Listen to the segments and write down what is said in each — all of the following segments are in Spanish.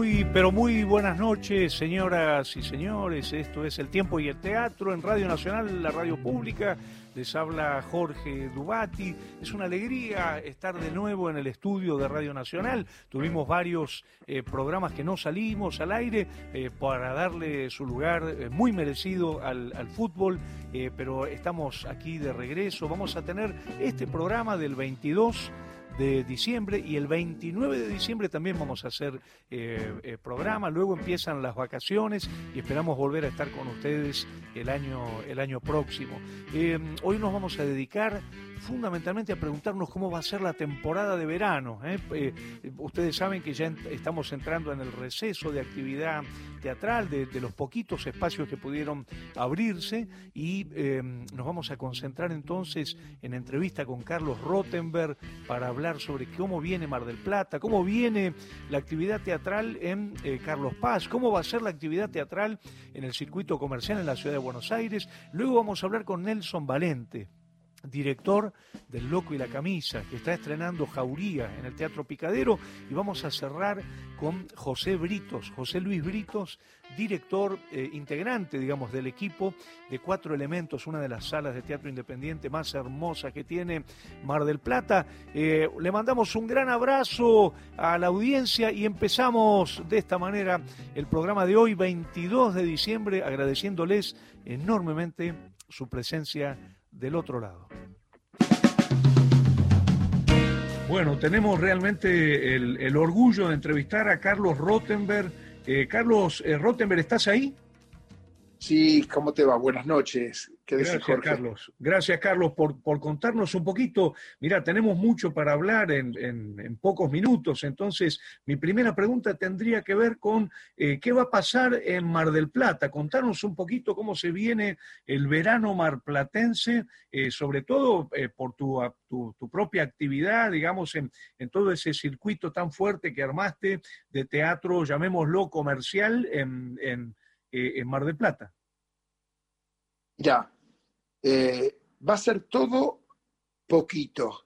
Pero muy buenas noches, señoras y señores. Esto es El Tiempo y el Teatro en Radio Nacional, la radio pública. Les habla Jorge Dubati. Es una alegría estar de nuevo en el estudio de Radio Nacional. Tuvimos varios programas que no salimos al aire para darle su lugar muy merecido al fútbol, pero estamos aquí de regreso. Vamos a tener este programa del 22 de diciembre y el 29 de diciembre también vamos a hacer programa. Luego empiezan las vacaciones y esperamos volver a estar con ustedes el año próximo. Hoy nos vamos a dedicar fundamentalmente a preguntarnos cómo va a ser la temporada de verano. Ustedes saben que ya estamos entrando en el receso de actividad teatral, de los poquitos espacios que pudieron abrirse, y nos vamos a concentrar entonces en entrevista con Carlos Rottenberg para hablar sobre cómo viene Mar del Plata, cómo viene la actividad teatral en Carlos Paz, cómo va a ser la actividad teatral en el circuito comercial en la ciudad de Buenos Aires. Luego vamos a hablar con Nelson Valente, director del Loco y la Camisa, que está estrenando Jauría en el Teatro Picadero, y vamos a cerrar con José Luis Britos, director integrante, digamos, del equipo de Cuatro Elementos, una de las salas de teatro independiente más hermosas que tiene Mar del Plata. Le mandamos un gran abrazo a la audiencia y empezamos de esta manera el programa de hoy, 22 de diciembre, agradeciéndoles enormemente su presencia del otro lado. Bueno, tenemos realmente el orgullo de entrevistar a Carlos Rottenberg. Carlos Rottenberg, ¿estás ahí? Sí, ¿cómo te va? Buenas noches. ¿Qué decís, Jorge? Carlos. Gracias, Carlos, por contarnos un poquito. Mira, tenemos mucho para hablar en pocos minutos, entonces mi primera pregunta tendría que ver con qué va a pasar en Mar del Plata. Contarnos un poquito cómo se viene el verano marplatense, sobre todo por tu propia actividad, digamos, en todo ese circuito tan fuerte que armaste de teatro, llamémoslo comercial, en Mar del Plata. Ya, va a ser todo poquitos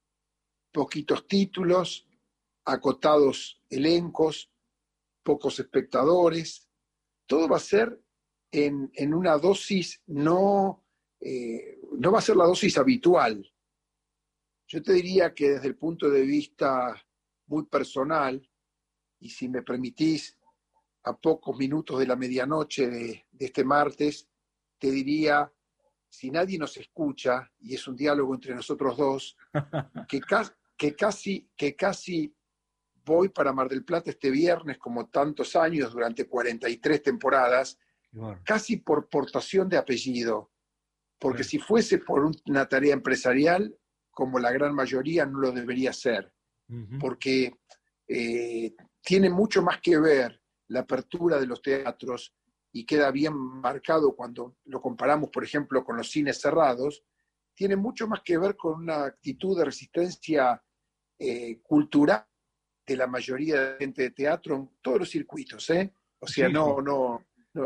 títulos, acotados elencos, pocos espectadores. Todo va a ser en una dosis, no va a ser la dosis habitual. Yo te diría que desde el punto de vista muy personal, y si me permitís, a pocos minutos de la medianoche de este martes, te diría, si nadie nos escucha, y es un diálogo entre nosotros dos, que casi voy para Mar del Plata este viernes, como tantos años, durante 43 temporadas, bueno, casi por portación de apellido, porque si fuese por una tarea empresarial, como la gran mayoría, no lo debería ser, porque tiene mucho más que ver la apertura de los teatros, y queda bien marcado cuando lo comparamos, por ejemplo, con los cines cerrados, tiene mucho más que ver con una actitud de resistencia cultural de la mayoría de gente de teatro en todos los circuitos, ¿eh? O sea, sí. No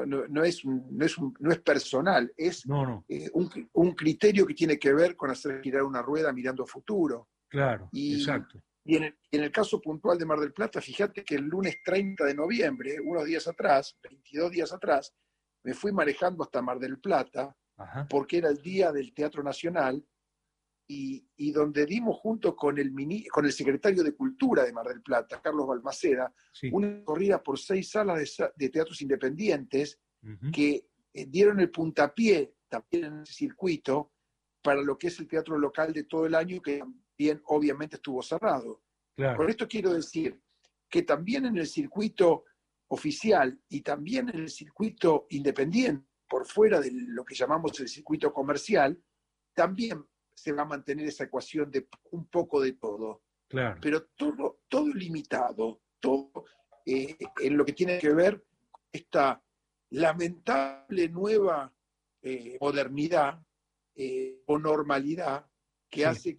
es personal, es un criterio que tiene que ver con hacer girar una rueda mirando a futuro. Claro, exacto. Y en el caso puntual de Mar del Plata, fíjate que el lunes 30 de noviembre, 22 días atrás, me fui manejando hasta Mar del Plata, porque era el día del Teatro Nacional, y donde dimos junto con el secretario de Cultura de Mar del Plata, Carlos Balmaceda, sí, una corrida por 6 salas de teatros independientes que dieron el puntapié también en ese circuito para lo que es el teatro local de todo el año, que bien, obviamente estuvo cerrado. Claro. Con esto quiero decir que también en el circuito oficial y también en el circuito independiente, por fuera de lo que llamamos el circuito comercial, también se va a mantener esa ecuación de un poco de todo. Claro. Pero todo limitado, todo en lo que tiene que ver con esta lamentable nueva modernidad o normalidad que sí hace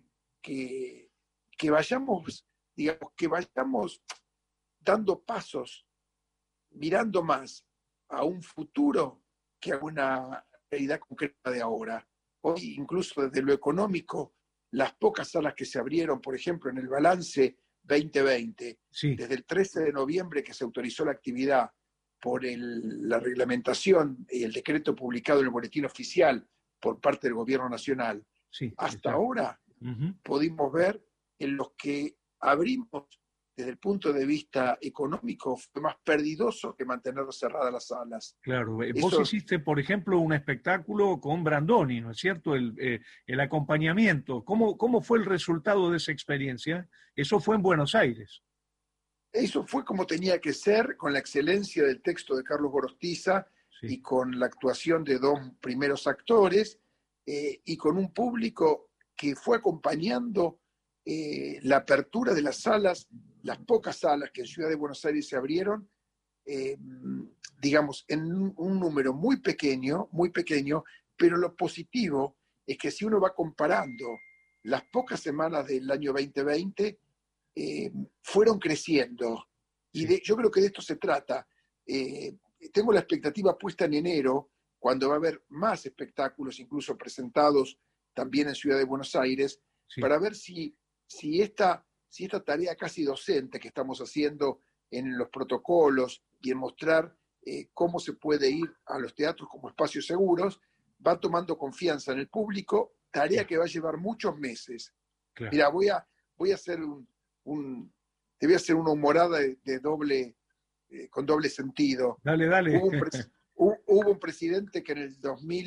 que vayamos, digamos, que vayamos dando pasos, mirando más a un futuro que a una realidad concreta de ahora. Hoy, incluso desde lo económico, las pocas salas que se abrieron, por ejemplo, en el balance 2020, Sí, desde el 13 de noviembre que se autorizó la actividad por la reglamentación y el decreto publicado en el Boletín Oficial por parte del Gobierno Nacional, sí, hasta exacto. ahora Ujú. pudimos ver en los que abrimos desde el punto de vista económico fue más perdidoso que mantener cerradas las salas. Claro, vos Eso, hiciste, por ejemplo, un espectáculo con Brandoni, ¿no es cierto? El acompañamiento. ¿Cómo fue el resultado de esa experiencia? Eso fue en Buenos Aires. eso fue como tenía que ser, con la excelencia del texto de Carlos Gorostiza Sí, y con la actuación de dos primeros actores y con un público que fue acompañando la apertura de las salas, las pocas salas que en Ciudad de Buenos Aires se abrieron, eh, digamos, en un número muy pequeño, pero lo positivo es que si uno va comparando las pocas semanas del año 2020, fueron creciendo. Y sí, yo creo que de esto se trata. Eh, Tengo la expectativa puesta en enero, cuando va a haber más espectáculos, incluso presentados también en Ciudad de Buenos Aires, sí. para ver si esta tarea casi docente que estamos haciendo en los protocolos y en mostrar cómo se puede ir a los teatros como espacios seguros, va tomando confianza en el público, tarea Claro, que va a llevar muchos meses. claro. Mira, voy a hacer te voy a hacer una humorada de doble, con doble sentido. Dale, dale. Hubo un presidente que en el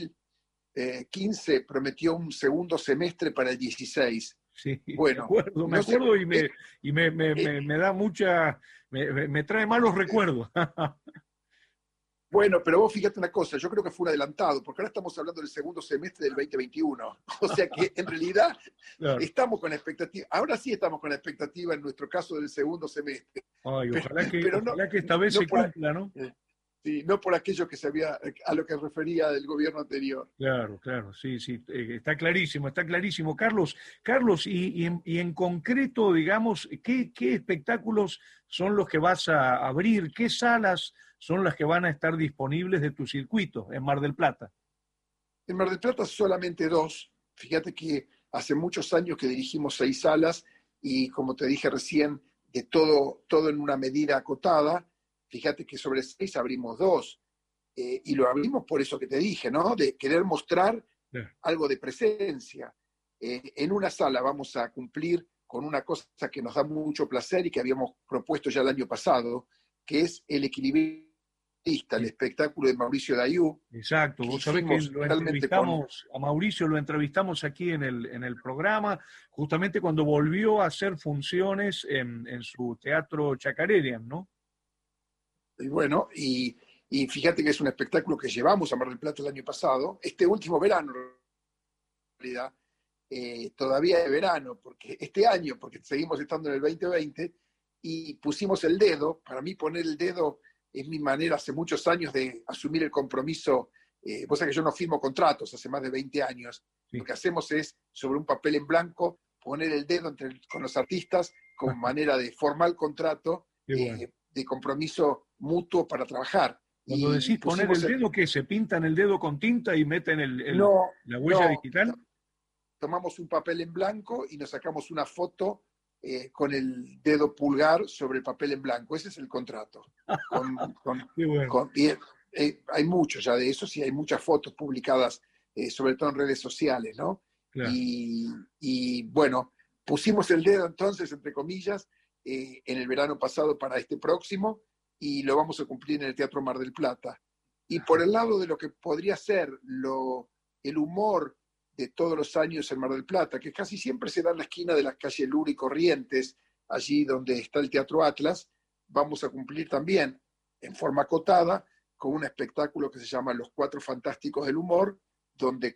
2015 prometió un segundo semestre para el 16. Sí, Bueno, me no sé, acuerdo me da me trae malos recuerdos. bueno, pero vos fíjate una cosa, yo creo que fue un adelantado, porque ahora estamos hablando del segundo semestre del 2021. O sea que en realidad Claro. estamos con la expectativa, ahora sí estamos con la expectativa en nuestro caso del segundo semestre, Ay, pero, pero no, ojalá que esta vez no, se por, cumpla, ¿no? sí, no por aquello que se había, a lo que refería del gobierno anterior. Claro, claro, sí, sí, está clarísimo, está clarísimo. Carlos, y en concreto, digamos, ¿qué espectáculos son los que vas a abrir? ¿Qué salas son las que van a estar disponibles de tu circuito en Mar del Plata? En Mar del Plata solamente dos. Fíjate que hace muchos años que dirigimos 6 salas y como te dije recién, de todo en una medida acotada. Fíjate que sobre 6 abrimos dos. Y lo abrimos por eso que te dije, ¿no? De querer mostrar Claro. algo de presencia. En una sala vamos a cumplir con una cosa que nos da mucho placer y que habíamos propuesto ya el año pasado, que es el equilibrista, el Sí. espectáculo de Mauricio Dayú, Exacto, que vos sabés que hicimos lo realmente con... entrevistamos, a Mauricio lo entrevistamos aquí en el programa, justamente cuando volvió a hacer funciones en su teatro Chacarerian, ¿no? Y bueno, y fíjate que es un espectáculo que llevamos a Mar del Plata el año pasado, este último verano, en realidad, todavía de verano, porque este año, porque seguimos estando en el 2020, y pusimos el dedo. Para mí poner el dedo es mi manera hace muchos años de asumir el compromiso. Vos sabés que yo no firmo contratos hace más de 20 años. Lo Sí. que hacemos es, sobre un papel en blanco, poner el dedo con los artistas como manera de formal contrato, Qué bueno. de compromiso mutuo para trabajar. Cuando Y decís poner el pusimos dedo, ¿qué? ¿Se pintan el dedo con tinta y meten no, la huella no, digital? tomamos un papel en blanco y nos sacamos una foto con el dedo pulgar sobre el papel en blanco. Ese es el contrato. Con, con, Qué bueno, hay muchos ya de eso, sí, hay muchas fotos publicadas, sobre todo en redes sociales, ¿no? claro. Y bueno, pusimos el dedo entonces, entre comillas, en el verano pasado para este próximo y lo vamos a cumplir en el Teatro Mar del Plata. Y por el lado de lo que podría ser el humor de todos los años en Mar del Plata, que casi siempre se da en la esquina de las calles Lura y Corrientes, allí donde está el Teatro Atlas, vamos a cumplir también en forma acotada con un espectáculo que se llama Los Cuatro Fantásticos del Humor, donde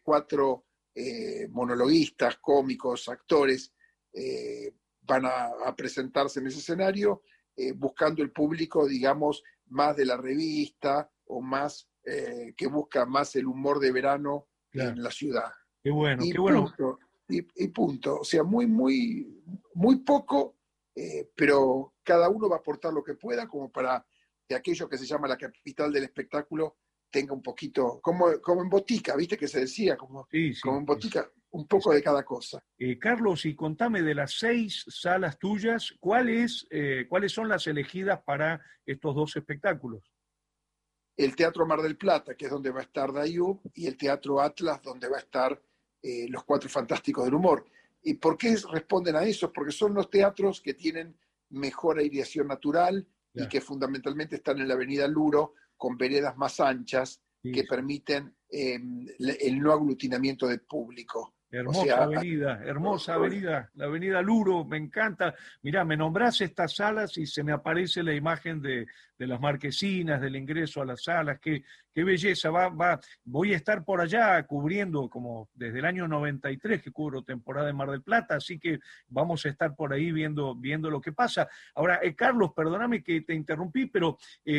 4 monologuistas, cómicos, actores van a presentarse en ese escenario, buscando el público, digamos, más de la revista o más que busca más el humor de verano Claro. en la ciudad. Qué bueno, Y qué bueno. punto, y punto. O sea, muy poco, pero cada uno va a aportar lo que pueda como para que aquello que se llama la capital del espectáculo tenga un poquito, como en botica, ¿viste que se decía? Sí, Como sí, en sí. botica, un poco de cada cosa. Carlos, y contame de las 6 salas tuyas, ¿cuáles son las elegidas para estos 2 espectáculos? El Teatro Mar del Plata, que es donde va a estar Dayú, y el Teatro Atlas, donde va a estar Los Cuatro Fantásticos del Humor. ¿Y por qué responden a eso? Porque son los teatros que tienen mejor aireación natural y que fundamentalmente están en la avenida Luro, con veredas más anchas que permiten el no aglutinamiento de público. Hermosa avenida, la avenida Luro, me encanta. Mirá, me nombrás estas salas y se me aparece la imagen de las marquesinas, del ingreso a las salas, qué belleza, voy a estar por allá cubriendo, como desde el año 93 que cubro temporada en Mar del Plata, así que vamos a estar por ahí viendo lo que pasa. Ahora, Carlos, perdóname que te interrumpí, pero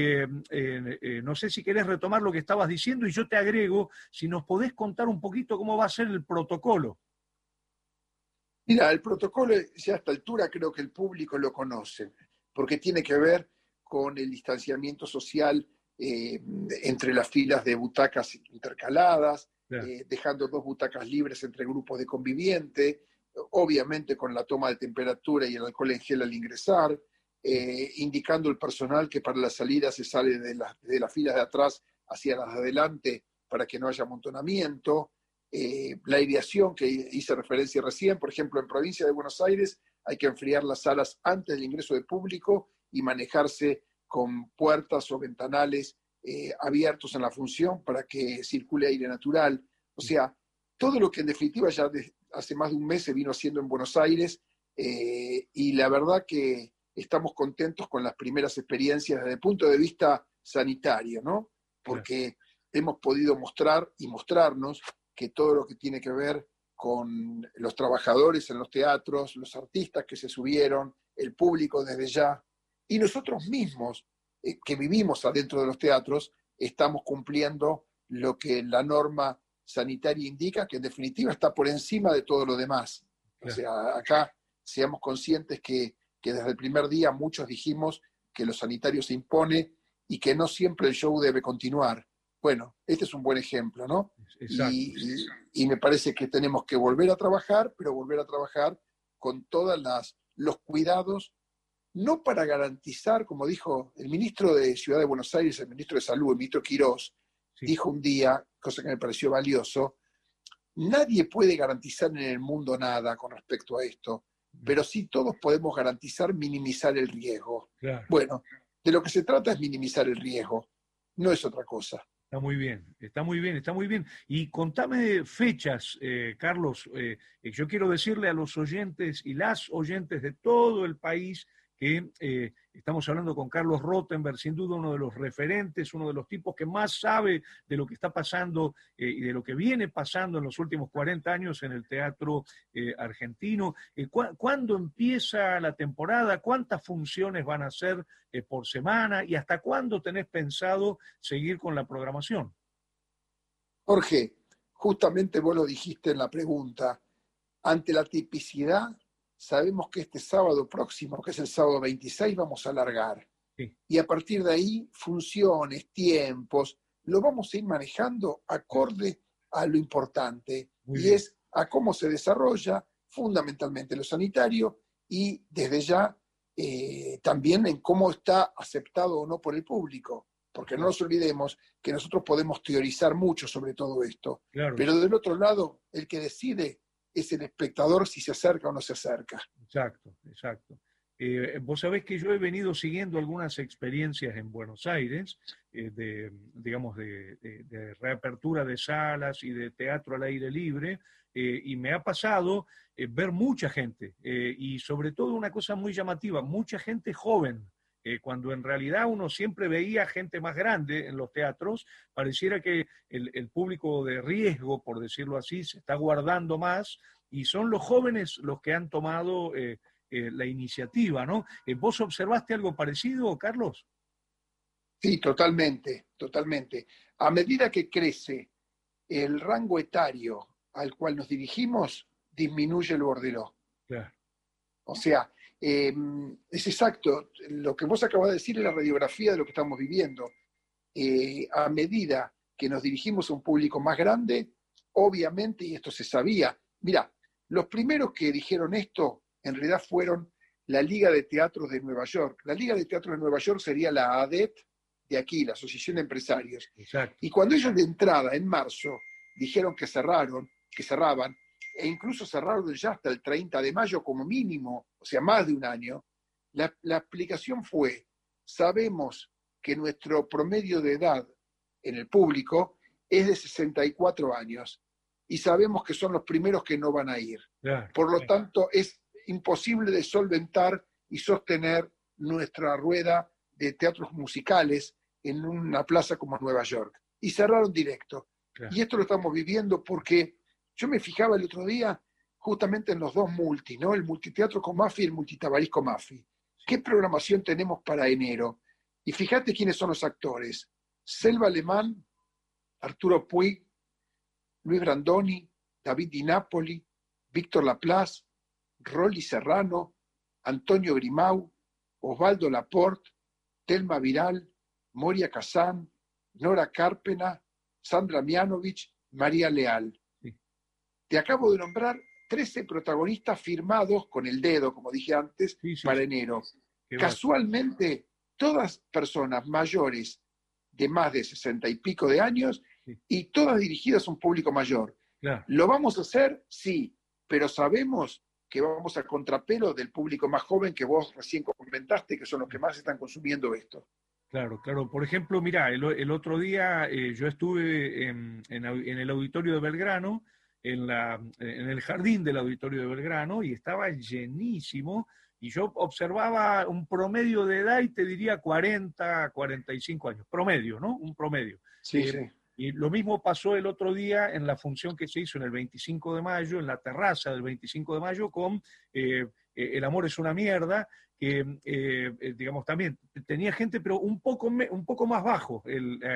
no sé si querés retomar lo que estabas diciendo y yo te agrego, si nos podés contar un poquito cómo va a ser el protocolo. Mira, el protocolo ya a esta altura creo que el público lo conoce, porque tiene que ver con el distanciamiento social entre las filas de butacas intercaladas, dejando 2 butacas libres entre grupos de convivientes, obviamente con la toma de temperatura y el alcohol en gel al ingresar, indicando al personal que para la salida se sale de las filas de atrás hacia las de adelante para que no haya amontonamiento. La aireación que hice referencia recién, por ejemplo, en provincia de Buenos Aires hay que enfriar las salas antes del ingreso de público y manejarse con puertas o ventanales abiertos en la función para que circule aire natural. O sea, todo lo que en definitiva ya hace más de un mes se vino haciendo en Buenos Aires y la verdad que estamos contentos con las primeras experiencias desde el punto de vista sanitario, ¿no? Porque hemos podido mostrar y mostrarnos que todo lo que tiene que ver con los trabajadores en los teatros, los artistas que se subieron, el público desde ya, y nosotros mismos que vivimos adentro de los teatros, estamos cumpliendo lo que la norma sanitaria indica, que en definitiva está por encima de todo lo demás. O sea, acá seamos conscientes que desde el primer día muchos dijimos que lo sanitario se impone y que no siempre el show debe continuar. Bueno, este es un buen ejemplo, ¿no? Y me parece que tenemos que volver a trabajar, pero volver a trabajar con todos los cuidados, no para garantizar, como dijo el ministro de Ciudad de Buenos Aires, el ministro de Salud, el ministro Quirós, dijo un día, cosa que me pareció valioso, nadie puede garantizar en el mundo nada con respecto a esto, pero sí todos podemos garantizar minimizar el riesgo. Bueno, de lo que se trata es minimizar el riesgo, no es otra cosa. Está muy bien, está muy bien, está muy bien. Y contame fechas, Carlos. Yo quiero decirle a los oyentes y las oyentes de todo el país que estamos hablando con Carlos Rothenberg, sin duda uno de los referentes, uno de los tipos que más sabe de lo que está pasando y de lo que viene pasando en los últimos 40 años en el teatro argentino. ¿Cuándo empieza la temporada? ¿Cuántas funciones van a ser por semana? ¿Y hasta cuándo tenés pensado seguir con la programación? Jorge, justamente vos lo dijiste en la pregunta. Ante la tipicidad, sabemos que este sábado próximo, que es el sábado 26, vamos a alargar. Y a partir de ahí, funciones, tiempos, lo vamos a ir manejando acorde a lo importante. Y es a cómo se desarrolla fundamentalmente lo sanitario y desde ya también en cómo está aceptado o no por el público. Porque no nos olvidemos que nosotros podemos teorizar mucho sobre todo esto. Pero del otro lado, el que decide es el espectador si se acerca o no se acerca. Exacto. Vos sabés que yo he venido siguiendo algunas experiencias en Buenos Aires, de reapertura de salas y de teatro al aire libre, y me ha pasado ver mucha gente, y sobre todo una cosa muy llamativa, mucha gente joven, cuando en realidad uno siempre veía gente más grande en los teatros, pareciera que el público de riesgo, por decirlo así, se está guardando más, y son los jóvenes los que han tomado la iniciativa, ¿no? ¿Vos observaste algo parecido, Carlos? Sí, totalmente. A medida que crece el rango etario al cual nos dirigimos, disminuye el bordeló. O sea, es exacto, lo que vos acabas de decir es la radiografía de lo que estamos viviendo. A medida que nos dirigimos a un público más grande, obviamente, y esto se sabía, Mira, los primeros que dijeron esto en realidad fueron la Liga de Teatros de Nueva York. La Liga de Teatros de Nueva York sería la ADET de aquí, la Asociación de Empresarios. Exacto. Y cuando ellos de entrada, en marzo, dijeron que cerraban, e incluso cerraron ya hasta el 30 de mayo como mínimo, o sea, más de un año, la explicación fue, sabemos que nuestro promedio de edad en el público es de 64 años y sabemos que son los primeros que no van a ir. Claro, Por lo tanto, es imposible de solventar y sostener nuestra rueda de teatros musicales en una plaza como Nueva York. Y cerraron directo. claro. Y esto lo estamos viviendo porque yo me fijaba el otro día justamente en los dos multi, ¿no? El multiteatro Comafi y el multitabarís Comafi. ¿Qué programación tenemos para enero? Y fíjate quiénes son los actores. Selva Alemán, Arturo Puig, Luis Brandoni, David Di Napoli, Víctor Laplace, Rolly Serrano, Antonio Grimau, Osvaldo Laporte, Telma Viral, Moria Kazán, Nora Carpena, Sandra Mianovich, María Leal. Sí. Te acabo de nombrar 13 protagonistas firmados con el dedo, como dije antes, para enero. Casualmente, todas personas mayores de más de 60 y pico de años y todas dirigidas a un público mayor. Claro. ¿Lo vamos a hacer? Sí, pero sabemos que vamos a contrapelo del público más joven que vos recién comentaste, que son los que más están consumiendo esto. Claro, claro. Por ejemplo, mira, el otro día yo estuve en el auditorio de Belgrano, en el jardín del auditorio de Belgrano, y estaba llenísimo, y yo observaba un promedio de edad y te diría 40, 45 años, promedio, ¿no? Un promedio. Sí, sí. Y lo mismo pasó el otro día en la función que se hizo en el 25 de mayo, en la terraza del 25 de mayo, con El amor es una mierda, que digamos también tenía gente, pero un poco más bajo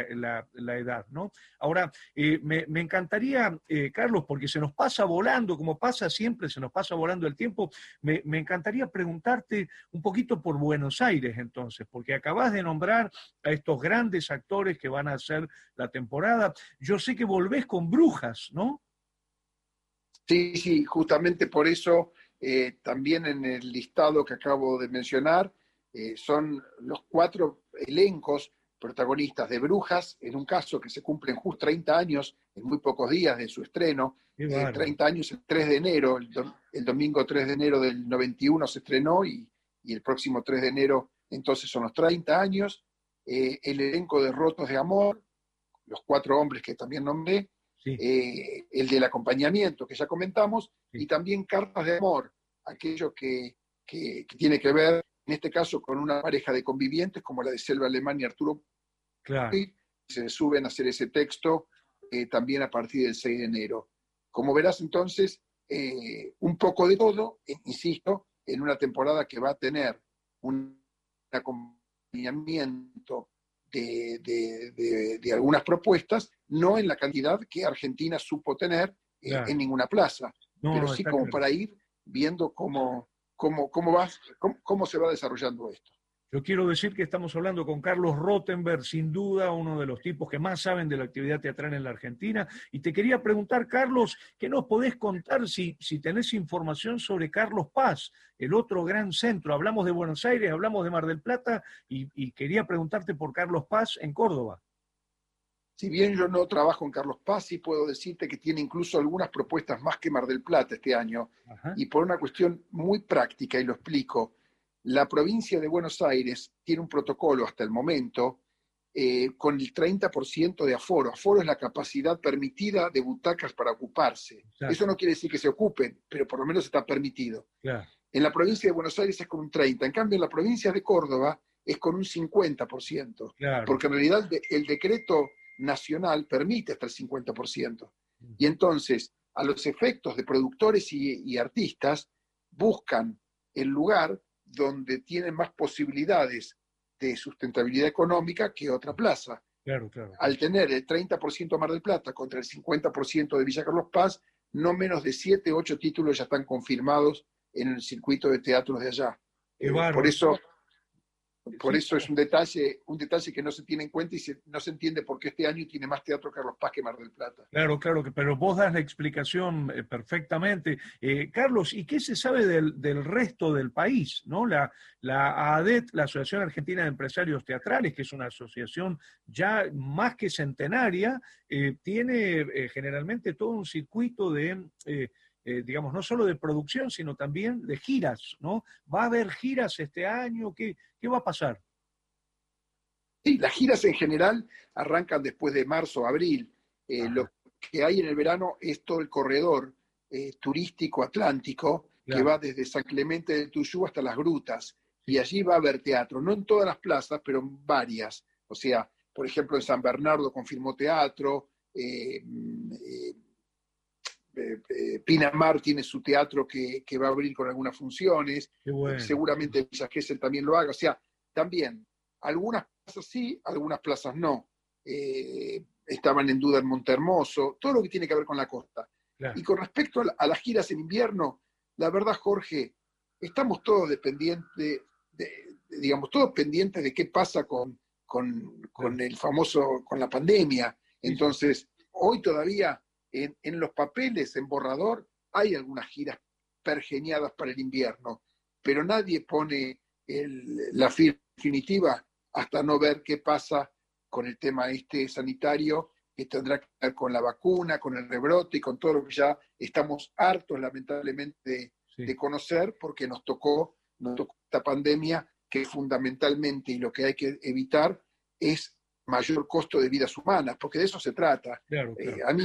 la edad, ¿no? Ahora, me encantaría, Carlos, porque se nos pasa volando, como pasa siempre, se nos pasa volando el tiempo, me encantaría preguntarte un poquito por Buenos Aires, entonces, porque acabas de nombrar a estos grandes actores que van a hacer la temporada. Yo sé que volvés con Brujas, ¿no? Sí, sí, justamente por eso también en el listado que acabo de mencionar son los 4 elencos protagonistas de Brujas, en un caso que se cumplen justo 30 años en muy pocos días de su estreno, 30 años el 3 de enero, el domingo 3 de enero del 91 se estrenó y el próximo 3 de enero entonces son los 30 años, el elenco de Rotos de Amor, los 4 hombres que también nombré, sí. El del acompañamiento que ya comentamos, sí. Y también Cartas de Amor, aquello que tiene que ver, en este caso, con una pareja de convivientes como la de Selva Alemán y Arturo. Claro. Se suben a hacer ese texto también a partir del 6 de enero. Como verás entonces, un poco de todo, insisto, en una temporada que va a tener un acompañamiento de algunas propuestas, no en la cantidad que Argentina supo tener claro. En ninguna plaza, pero sí como claro. Para ir viendo cómo se va desarrollando esto. Yo quiero decir que estamos hablando con Carlos Rottenberg, sin duda uno de los tipos que más saben de la actividad teatral en la Argentina. Y te quería preguntar, Carlos, ¿qué nos podés contar si tenés información sobre Carlos Paz, el otro gran centro? Hablamos de Buenos Aires, hablamos de Mar del Plata y quería preguntarte por Carlos Paz en Córdoba. Si bien yo no trabajo en Carlos Paz, sí puedo decirte que tiene incluso algunas propuestas más que Mar del Plata este año. Ajá. Y por una cuestión muy práctica, y lo explico, la provincia de Buenos Aires tiene un protocolo hasta el momento con el 30% de aforo. Aforo es la capacidad permitida de butacas para ocuparse. Claro. Eso no quiere decir que se ocupen, pero por lo menos está permitido. Claro. En la provincia de Buenos Aires es con un 30%. En cambio, en la provincia de Córdoba es con un 50%. Claro. Porque en realidad el decreto nacional permite hasta el 50%. Y entonces, a los efectos de productores y artistas, buscan el lugar donde tienen más posibilidades de sustentabilidad económica que otra plaza. Claro, claro. Al tener el 30% Mar del Plata contra el 50% de Villa Carlos Paz, no menos de 7 u 8 títulos ya están confirmados en el circuito de teatros de allá. Por eso Por Sí, eso es un detalle que no se tiene en cuenta y no se entiende por qué este año tiene más teatro Carlos Paz que Mar del Plata. claro, claro, pero vos das la explicación perfectamente. Carlos, ¿y qué se sabe del resto del país? ¿No? La AADET, la Asociación Argentina de Empresarios Teatrales, que es una asociación ya más que centenaria, tiene generalmente todo un circuito digamos, no solo de producción, sino también de giras, ¿no? ¿Va a haber giras este año? ¿Qué va a pasar? Sí, las giras en general arrancan después de marzo, abril. Ajá, Lo que hay en el verano es todo el corredor turístico atlántico que claro, va desde San Clemente del Tuyú hasta las grutas. Y sí, allí va a haber teatro, no en todas las plazas, pero en varias. O sea, por ejemplo, en San Bernardo confirmó teatro, Pinamar tiene su teatro que va a abrir con algunas funciones, qué bueno. seguramente Villa Gesell también lo haga. O sea, también algunas plazas sí, algunas plazas no. Estaban en duda en Montehermoso, todo lo que tiene que ver con la costa. Claro. Y con respecto a las giras en invierno, la verdad, Jorge, estamos todos dependientes, digamos, todos pendientes de qué pasa con Claro. el famoso, con la pandemia. Sí, sí, Entonces, hoy todavía en los papeles, en borrador, hay algunas giras pergeniadas para el invierno, pero nadie pone la firma definitiva hasta no ver qué pasa con el tema este sanitario, que tendrá que ver con la vacuna, con el rebrote y con todo lo que ya estamos hartos, lamentablemente, sí, de conocer, porque nos tocó esta pandemia que fundamentalmente y lo que hay que evitar es mayor costo de vidas humanas, porque de eso se trata. claro, claro. A mí,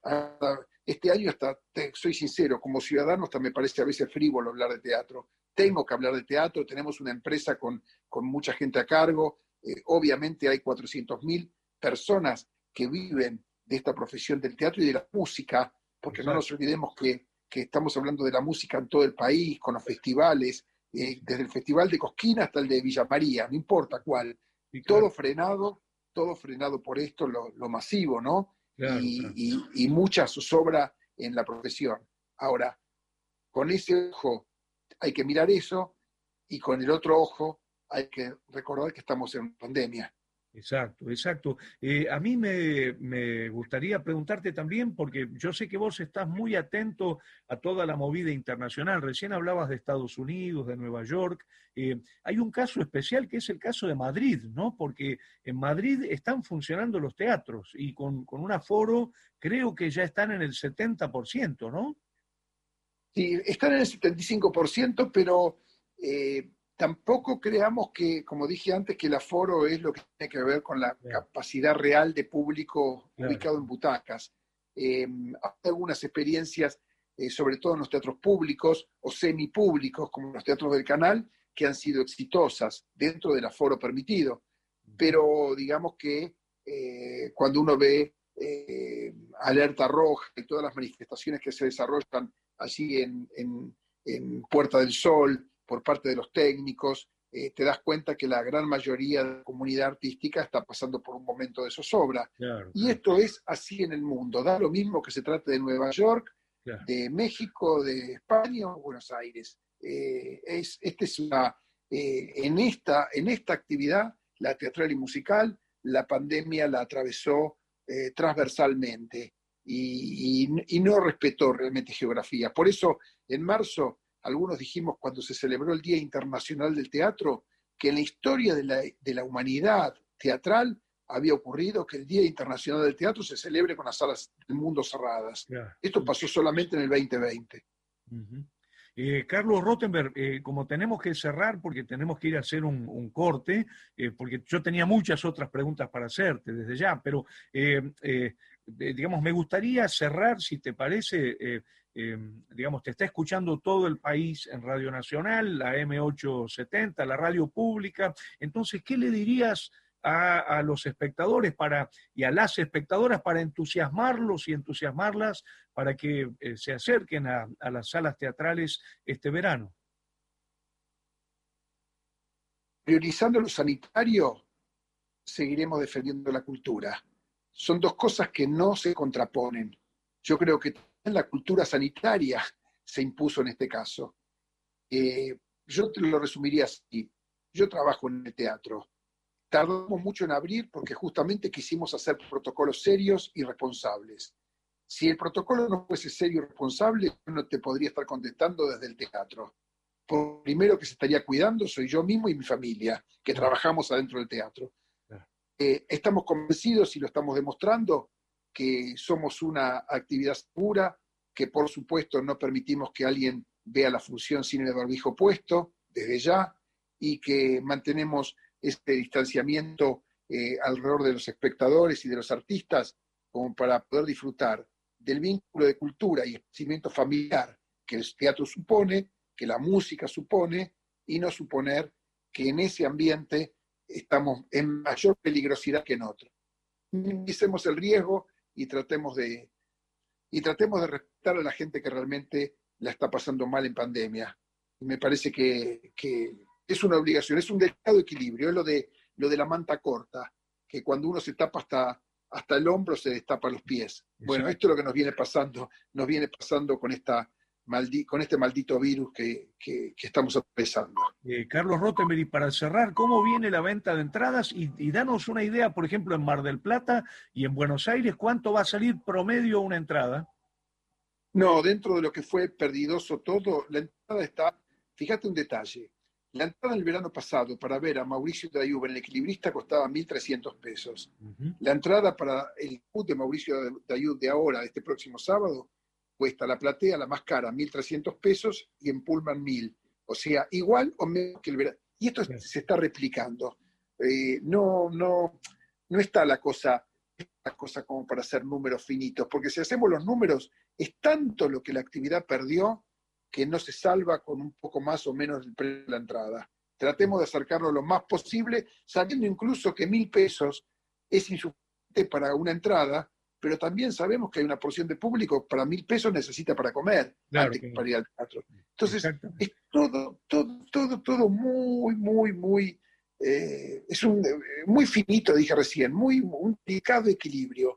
este año hasta, soy sincero, como ciudadano hasta me parece a veces frívolo hablar de teatro. Tengo que hablar de teatro, tenemos una empresa con mucha gente a cargo, obviamente hay 400.000 personas que viven de esta profesión del teatro y de la música, porque no Exacto. nos olvidemos que estamos hablando de la música en todo el país, con los festivales, Sí, sí, desde el Festival de Cosquín hasta el de Villa María, no importa cuál, sí, claro, todo frenado, todo frenado por esto, lo masivo, ¿no? claro, claro. Y mucha zozobra en la profesión. Ahora, con ese ojo hay que mirar eso y con el otro ojo hay que recordar que estamos en pandemia. Exacto, exacto. A mí me gustaría preguntarte también, porque yo sé que vos estás muy atento a toda la movida internacional. Recién hablabas de Estados Unidos, de Nueva York. Hay un caso especial que es el caso de Madrid, ¿no? Porque en Madrid están funcionando los teatros y con un aforo creo que ya están en el 70%, ¿no? Sí, están en el 75%, pero tampoco creamos que, como dije antes, que el aforo es lo que tiene que ver con la Claro, capacidad real de público claro, ubicado en butacas. Hay algunas experiencias, sobre todo en los teatros públicos o semipúblicos, como los teatros del canal, que han sido exitosas dentro del aforo permitido. ujú, Pero digamos que cuando uno ve Alerta Roja y todas las manifestaciones que se desarrollan allí en Puerta del Sol por parte de los técnicos, te das cuenta que la gran mayoría de la comunidad artística está pasando por un momento de zozobra. claro, Y claro, esto es así en el mundo. Da lo mismo que se trate de Nueva York, claro. de México, de España o Buenos Aires. Este es en esta actividad, la teatral y musical, la pandemia la atravesó transversalmente y no respetó realmente geografía. Por eso, en marzo, algunos dijimos cuando se celebró el Día Internacional del Teatro, que en la historia de la humanidad teatral había ocurrido que el Día Internacional del Teatro se celebre con las salas del mundo cerradas. Claro. Esto pasó solamente en el 2020. Ujú. Carlos Rottenberg, como tenemos que cerrar porque tenemos que ir a hacer un corte, porque yo tenía muchas otras preguntas para hacerte desde ya, pero digamos, me gustaría cerrar, si te parece, digamos, te está escuchando todo el país en Radio Nacional, la M870, la radio pública, entonces, ¿qué le dirías a los espectadores y a las espectadoras para entusiasmarlos y entusiasmarlas para que se acerquen a las salas teatrales este verano? Priorizando lo sanitario, seguiremos defendiendo la cultura. Son dos cosas que no se contraponen. Yo creo que también la cultura sanitaria se impuso en este caso. Yo te lo resumiría así. yo trabajo en el teatro. Tardamos mucho en abrir porque justamente quisimos hacer protocolos serios y responsables. Si el protocolo no fuese serio y responsable, yo no te podría estar contestando desde el teatro. Por primero que se estaría cuidando soy yo mismo y mi familia, que trabajamos adentro del teatro. Estamos convencidos y lo estamos demostrando que somos una actividad segura, que por supuesto no permitimos que alguien vea la función sin el barbijo puesto, desde ya, y que mantenemos este distanciamiento alrededor de los espectadores y de los artistas, como para poder disfrutar del vínculo de cultura y esparcimiento familiar que el teatro supone, que la música supone, y no suponer que en ese ambiente estamos en mayor peligrosidad que en otro. Minimicemos el riesgo y tratemos de respetar a la gente que realmente la está pasando mal en pandemia. Me parece que es una obligación, es un delicado equilibrio, es lo de la manta corta, que cuando uno se tapa hasta el hombro se destapa los pies. Bueno, esto es lo que nos viene pasando con este maldito virus que estamos atravesando. Carlos Rottenberg, y para cerrar, ¿cómo viene la venta de entradas? Y danos una idea, por ejemplo, en Mar del Plata y en Buenos Aires, ¿cuánto va a salir promedio una entrada? No, dentro de lo que fue perdidoso todo, la entrada está, fíjate un detalle, la entrada el verano pasado para ver a Mauricio Dayub en El Equilibrista costaba 1.300 pesos. Uh-huh. La entrada para el debut de Mauricio Dayub de ahora, de este próximo sábado, cuesta la platea, la más cara, 1.300 pesos, y en Pullman 1.000. O sea, igual o menos que el verano. Y esto se está replicando. No está la cosa como para hacer números finitos, porque si hacemos los números, es tanto lo que la actividad perdió que no se salva con un poco más o menos el precio de la entrada. Tratemos de acercarlo lo más posible, sabiendo incluso que 1.000 pesos es insuficiente para una entrada, pero también sabemos que hay una porción de público para 1.000 pesos necesita para comer, claro, antes que para ir al teatro. Entonces, es todo muy, es muy finito, dije recién, un delicado equilibrio.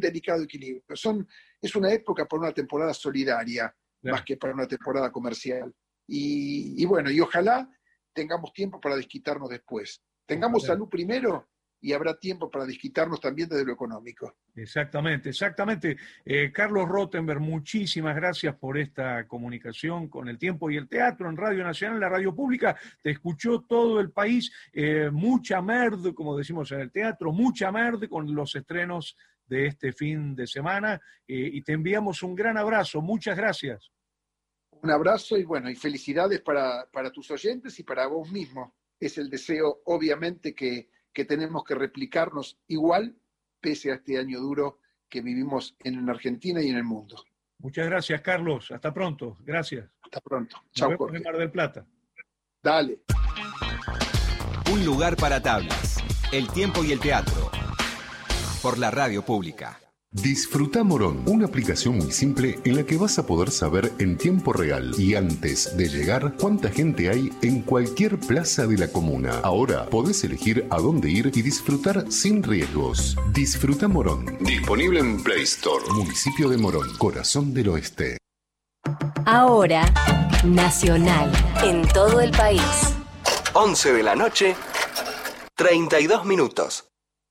Es una época para una temporada solidaria, claro, más que para una temporada comercial. Y bueno, y ojalá tengamos tiempo para desquitarnos después. Tengamos salud primero y habrá tiempo para desquitarnos también desde lo económico. Exactamente. Carlos Rottenberg, muchísimas gracias por esta comunicación con El Tiempo y el Teatro en Radio Nacional, la radio pública. Te escuchó todo el país. Mucha merde, como decimos en el teatro, mucha merde con los estrenos de este fin de semana. Y te enviamos un gran abrazo. Muchas gracias. Un abrazo y bueno, y felicidades para tus oyentes y para vos mismo. Es el deseo, obviamente, que tenemos que replicarnos igual, pese a este año duro que vivimos en Argentina y en el mundo. Muchas gracias, Carlos. Hasta pronto. Gracias. Hasta pronto. Chao, Jorge. En Mar del Plata. Dale. Un lugar para tablas. El Tiempo y el Teatro. Por la radio pública. Disfruta Morón, una aplicación muy simple en la que vas a poder saber en tiempo real y antes de llegar cuánta gente hay en cualquier plaza de la comuna. Ahora podés elegir a dónde ir y disfrutar sin riesgos. Disfruta Morón. Disponible en Play Store. Municipio de Morón, corazón del oeste. Ahora, nacional, en todo el país. 11 de la noche, 32 minutos.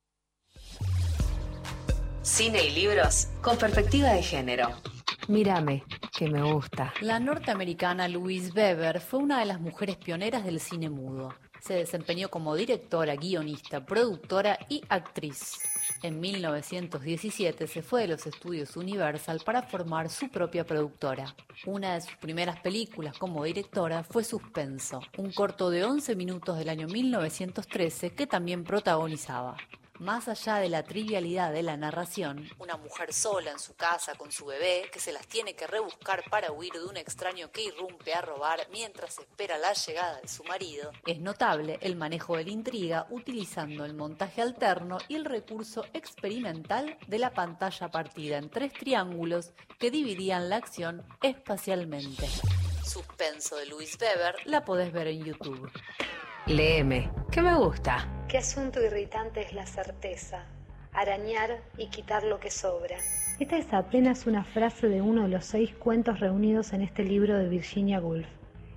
Cine y libros con perspectiva de género. Mírame, que me gusta. La norteamericana Louise Weber fue una de las mujeres pioneras del cine mudo. Se desempeñó como directora, guionista, productora y actriz. En 1917 se fue de los estudios Universal para formar su propia productora. Una de sus primeras películas como directora fue Suspenso, un corto de 11 minutos del año 1913 que también protagonizaba. Más allá de la trivialidad de la narración, una mujer sola en su casa con su bebé que se las tiene que rebuscar para huir de un extraño que irrumpe a robar mientras espera la llegada de su marido, es notable el manejo de la intriga utilizando el montaje alterno y el recurso experimental de la pantalla partida en 3 triángulos que dividían la acción espacialmente. Suspenso de Louise Weber la podés ver en YouTube. Léeme, que me gusta. Qué asunto irritante es la certeza, arañar y quitar lo que sobra. Esta es apenas una frase de uno de los 6 cuentos reunidos en este libro de Virginia Woolf.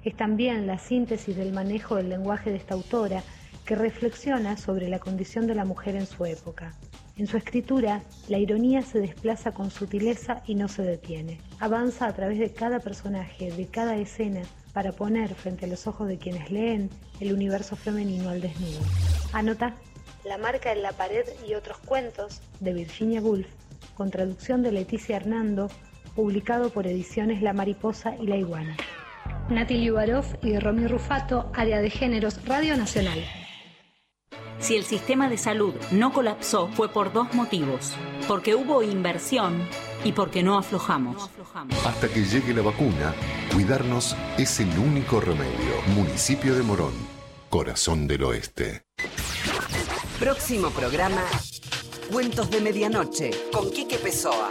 Es también la síntesis del manejo del lenguaje de esta autora, que reflexiona sobre la condición de la mujer en su época. En su escritura, la ironía se desplaza con sutileza y no se detiene. Avanza a través de cada personaje, de cada escena, para poner frente a los ojos de quienes leen el universo femenino al desnudo. Anota La marca en la pared y otros cuentos, de Virginia Woolf, con traducción de Leticia Hernando, publicado por Ediciones La Mariposa y la Iguana. Nati Liubarov y Romy Rufato, Área de Géneros, Radio Nacional. Si el sistema de salud no colapsó, fue por dos motivos: porque hubo inversión y porque no aflojamos. Hasta que llegue la vacuna, cuidarnos es el único remedio. Municipio de Morón, corazón del oeste. Próximo programa, Cuentos de Medianoche, con Quique Pessoa.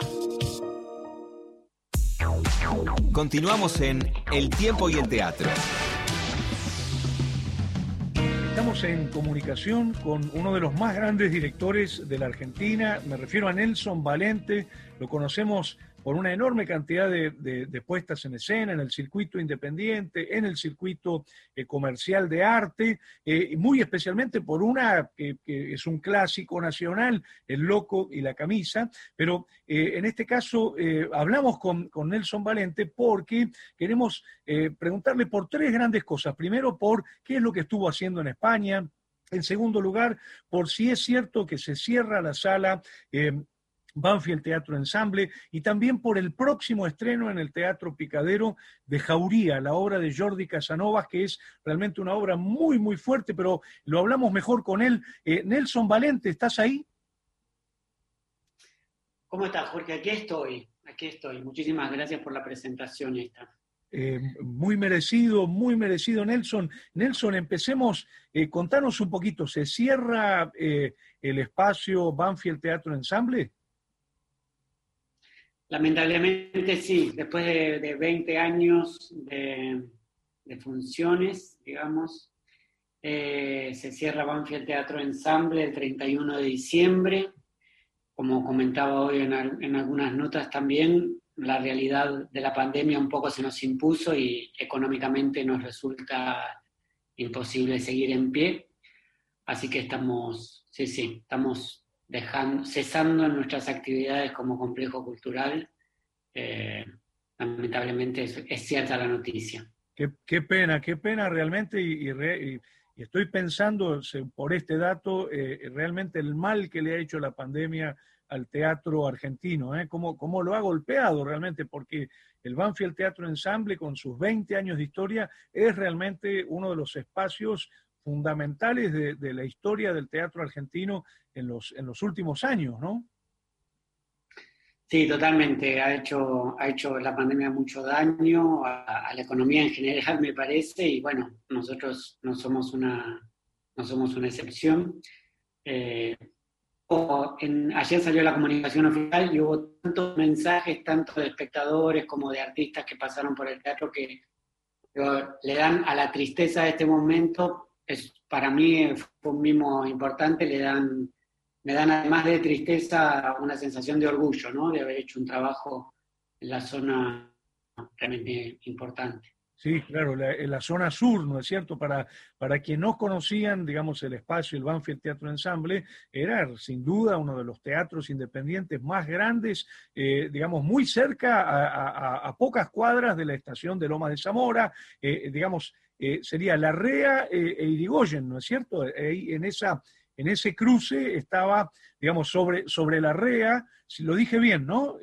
Continuamos en El tiempo y el teatro. Estamos en comunicación con uno de los más grandes directores de la Argentina, me refiero a Nelson Valente. Lo conocemos por una enorme cantidad de puestas en escena, en el circuito independiente, en el circuito comercial de arte, muy especialmente por una que es un clásico nacional, El Loco y la Camisa, pero en este caso hablamos con Nelson Valente porque queremos preguntarle por tres grandes cosas. Primero, por qué es lo que estuvo haciendo en España. En segundo lugar, por si es cierto que se cierra la sala Banfield Teatro Ensamble, y también por el próximo estreno en el Teatro Picadero de Jauría, la obra de Jordi Casanovas, que es realmente una obra muy, muy fuerte, pero lo hablamos mejor con él. Nelson Valente, ¿estás ahí? ¿Cómo estás, Jorge? Aquí estoy. Muchísimas gracias por la presentación esta. Muy merecido, Nelson. Nelson, empecemos, contanos un poquito, ¿se cierra el espacio Banfield Teatro Ensamble? Lamentablemente sí, después de 20 años de funciones, digamos, se cierra Banfield Teatro Ensamble el 31 de diciembre. Como comentaba hoy en algunas notas también, la realidad de la pandemia un poco se nos impuso y económicamente nos resulta imposible seguir en pie. Así que estamos cesando en nuestras actividades como complejo cultural. Lamentablemente es cierta la noticia. Qué pena realmente, y estoy pensando por este dato realmente el mal que le ha hecho la pandemia al teatro argentino, cómo lo ha golpeado realmente, porque el Banfield Teatro Ensamble, con sus 20 años de historia, es realmente uno de los espacios fundamentales de la historia del teatro argentino en los últimos años, ¿no? Sí, totalmente. Ha hecho la pandemia mucho daño a la economía en general, me parece, y bueno, nosotros no somos una excepción. Ayer salió la comunicación oficial y hubo tantos mensajes, tanto de espectadores como de artistas que pasaron por el teatro, que le dan a la tristeza de este momento. Para mí fue un mimo importante, me dan además de tristeza una sensación de orgullo, ¿no? De haber hecho un trabajo en la zona realmente importante. Sí, claro, en la zona sur, ¿no es cierto? Para quienes no conocían, digamos, el espacio, el Banfield Teatro Ensamble, era sin duda uno de los teatros independientes más grandes, digamos, muy cerca, a pocas cuadras de la estación de Lomas de Zamora, digamos, sería Larrea e Irigoyen, ¿no es cierto? Ahí en ese cruce estaba, digamos, sobre Larrea, si lo dije bien, ¿no?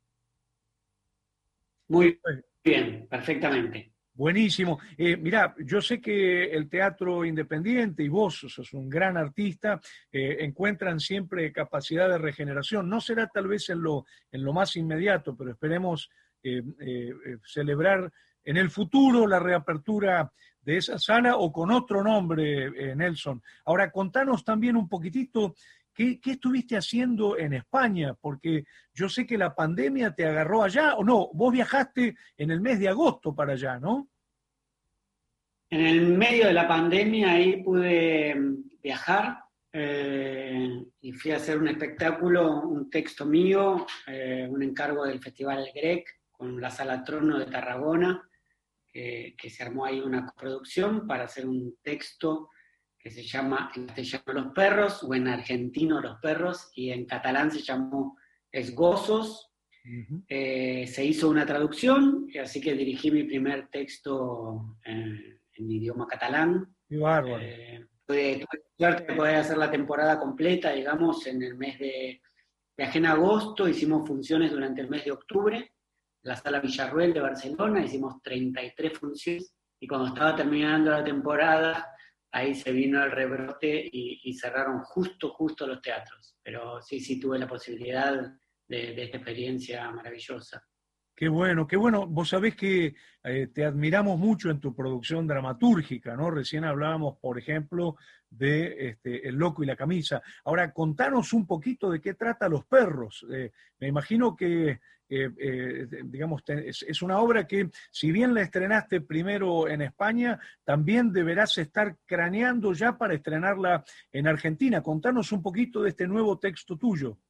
Muy bien, perfectamente. Buenísimo. Mirá, yo sé que el teatro independiente y vos sos un gran artista, encuentran siempre capacidad de regeneración. No será tal vez en lo más inmediato, pero esperemos celebrar en el futuro la reapertura de esa sala o con otro nombre, Nelson. Ahora, contanos también un poquitito ¿qué estuviste haciendo en España? Porque yo sé que la pandemia te agarró allá, o no, vos viajaste en el mes de agosto para allá, ¿no? En el medio de la pandemia ahí pude viajar y fui a hacer un espectáculo, un texto mío, un encargo del Festival Grec con la Sala Trono de Tarragona, que se armó ahí una coproducción para hacer un texto que se llama en castellano Los Perros, o en argentino Los Perros, y en catalán se llamó Esgozos. Se hizo una traducción, así que dirigí mi primer texto en idioma catalán. ¡Qué bárbaro! Tuve suerte de poder hacer la temporada completa, digamos, en el mes viajé en agosto, hicimos funciones durante el mes de octubre, la Sala Villarroel de Barcelona, hicimos 33 funciones, y cuando estaba terminando la temporada, ahí se vino el rebrote y cerraron justo los teatros. Pero sí tuve la posibilidad de esta experiencia maravillosa. Qué bueno, qué bueno. Vos sabés que te admiramos mucho en tu producción dramatúrgica, ¿no? Recién hablábamos, por ejemplo, de El Loco y la Camisa. Ahora, contanos un poquito de qué trata Los Perros. Me imagino que, digamos, es una obra que, si bien la estrenaste primero en España, también deberás estar craneando ya para estrenarla en Argentina. Contanos un poquito de este nuevo texto tuyo.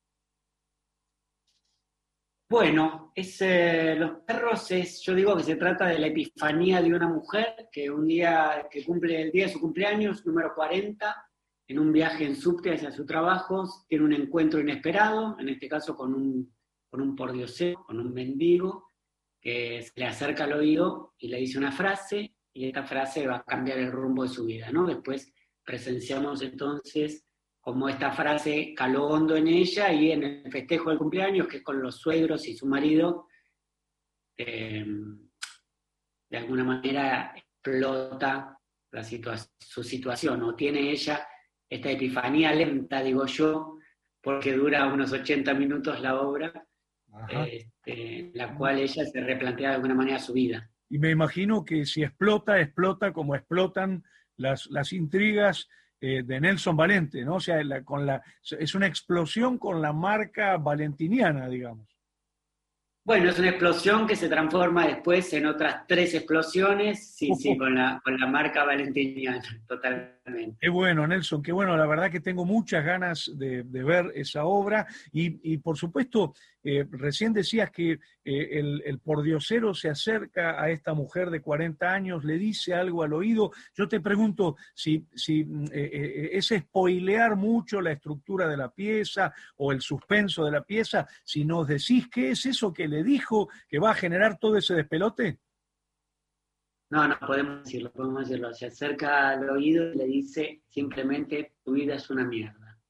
Bueno, Los Perros yo digo que se trata de la epifanía de una mujer que un día, que cumple el día de su cumpleaños, número 40, en un viaje en subte hacia su trabajo, tiene un encuentro inesperado, en este caso con un pordiosero, con un mendigo, que se le acerca al oído y le dice una frase, y esta frase va a cambiar el rumbo de su vida, ¿no? Después presenciamos entonces como esta frase caló hondo en ella, y en el festejo del cumpleaños, que es con los suegros y su marido, de alguna manera explota su situación, o tiene ella esta epifanía lenta, digo yo, porque dura unos 80 minutos la obra, la cual ella se replantea de alguna manera su vida. Y me imagino que si explota como explotan las intrigas de Nelson Valente, ¿no? O sea, es una explosión con la marca valentiniana, digamos. Bueno, es una explosión que se transforma después en otras 3 explosiones, sí, con la marca valentiniana, totalmente. Qué bueno, Nelson, qué bueno. La verdad que tengo muchas ganas de ver esa obra y por supuesto, recién decías que el pordiosero se acerca a esta mujer de 40 años, le dice algo al oído. Yo te pregunto si es spoilear mucho la estructura de la pieza o el suspenso de la pieza, si nos decís qué es eso que le dijo que va a generar todo ese despelote. No, podemos decirlo. Se acerca al oído y le dice simplemente: tu vida es una mierda.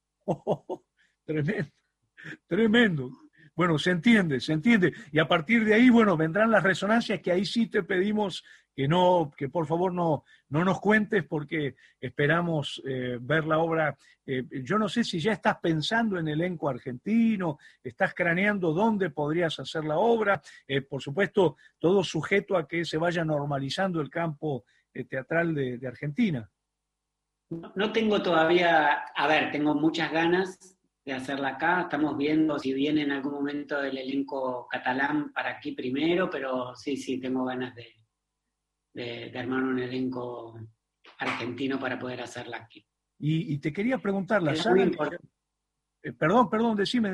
Tremendo. Bueno, se entiende. Y a partir de ahí, bueno, vendrán las resonancias, que ahí sí te pedimos que por favor no nos cuentes, porque esperamos ver la obra. Yo no sé si ya estás pensando en elenco argentino, estás craneando dónde podrías hacer la obra. Por supuesto, todo sujeto a que se vaya normalizando el campo teatral de Argentina. No tengo todavía, tengo muchas ganas de hacerla acá. Estamos viendo si viene en algún momento el elenco catalán para aquí primero, pero sí, tengo ganas de armar un elenco argentino para poder hacerla aquí. Y te quería preguntar, la sala... Perdón, decime.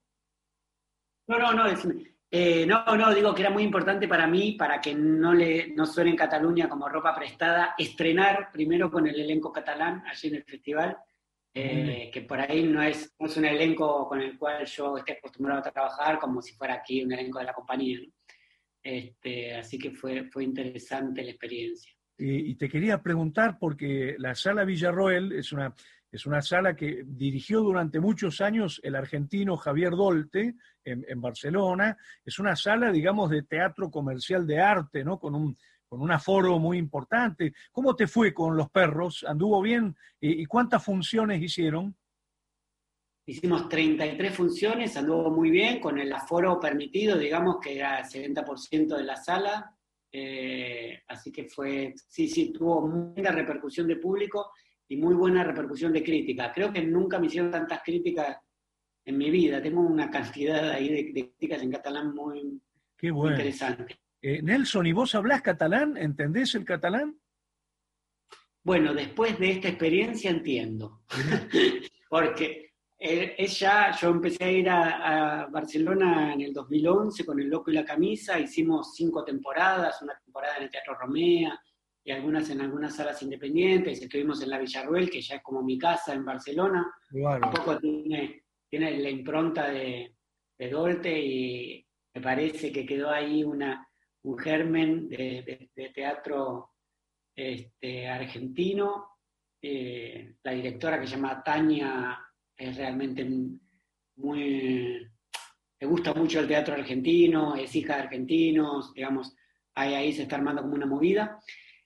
No, decime. Digo que era muy importante para mí, para que no suene en Cataluña como ropa prestada, estrenar primero con el elenco catalán allí en el festival, que por ahí no es un elenco con el cual yo esté acostumbrado a trabajar, como si fuera aquí un elenco de la compañía, ¿no? Así que fue interesante la experiencia. Y te quería preguntar, porque la Sala Villarroel es una sala que dirigió durante muchos años el argentino Javier Dolte en Barcelona. Es una sala, digamos, de teatro comercial de arte, ¿no? Con un aforo muy importante. ¿Cómo te fue con Los Perros? ¿Anduvo bien? ¿Y cuántas funciones hicieron? Hicimos 33 funciones, anduvo muy bien, con el aforo permitido, digamos que era el 70% de la sala. Así que tuvo muy buena repercusión de público y muy buena repercusión de crítica. Creo que nunca me hicieron tantas críticas en mi vida. Tengo una cantidad ahí de críticas en catalán muy interesante. Nelson, ¿y vos hablás catalán? ¿Entendés el catalán? Bueno, después de esta experiencia entiendo. Porque yo empecé a ir a Barcelona en el 2011 con El Loco y la Camisa, hicimos 5 temporadas, una temporada en el Teatro Romea y algunas en algunas salas independientes, estuvimos en la Villarruel, que ya es como mi casa en Barcelona, Claro. un poco tiene la impronta de Dolte y me parece que quedó ahí un germen de teatro argentino. La directora, que se llama Tania, es realmente muy... Le gusta mucho el teatro argentino, es hija de argentinos, digamos, ahí se está armando como una movida.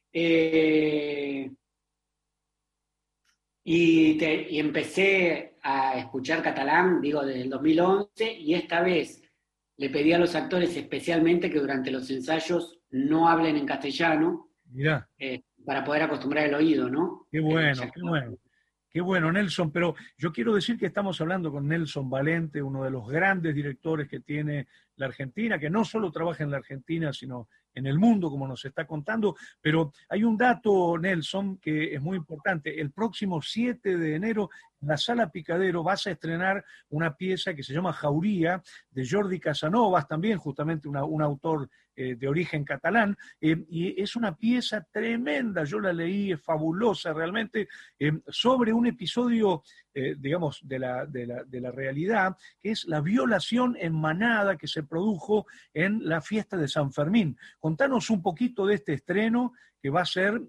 Y empecé a escuchar catalán, digo, desde el 2011, y esta vez le pedí a los actores especialmente que durante los ensayos no hablen en castellano, Mirá. Para poder acostumbrar el oído, ¿no? Qué bueno, qué bueno. Qué bueno, Nelson, pero yo quiero decir que estamos hablando con Nelson Valente, uno de los grandes directores que tiene la Argentina, que no solo trabaja en la Argentina, sino en el mundo, como nos está contando, pero hay un dato, Nelson, que es muy importante. El próximo 7 de enero, en la Sala Picadero, vas a estrenar una pieza que se llama Jauría, de Jordi Casanovas, también justamente un autor de origen catalán, y es una pieza tremenda, yo la leí, es fabulosa realmente, sobre un episodio, digamos, de la realidad, que es la violación en manada que se produjo en la fiesta de San Fermín. Contanos un poquito de este estreno que va a ser,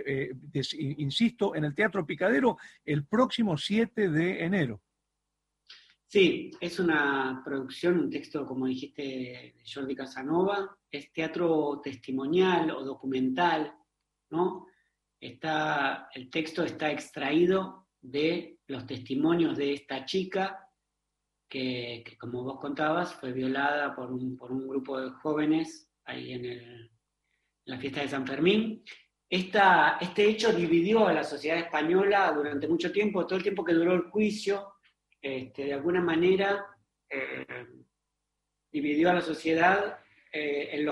insisto, en el Teatro Picadero el próximo 7 de enero. Sí, es una producción, un texto, como dijiste, de Jordi Casanova, es teatro testimonial o documental, ¿no? El texto está extraído de los testimonios de esta chica que como vos contabas, fue violada por un grupo de jóvenes ahí en la fiesta de San Fermín. Este hecho dividió a la sociedad española durante mucho tiempo, todo el tiempo que duró el juicio. De alguna manera dividió a la sociedad entre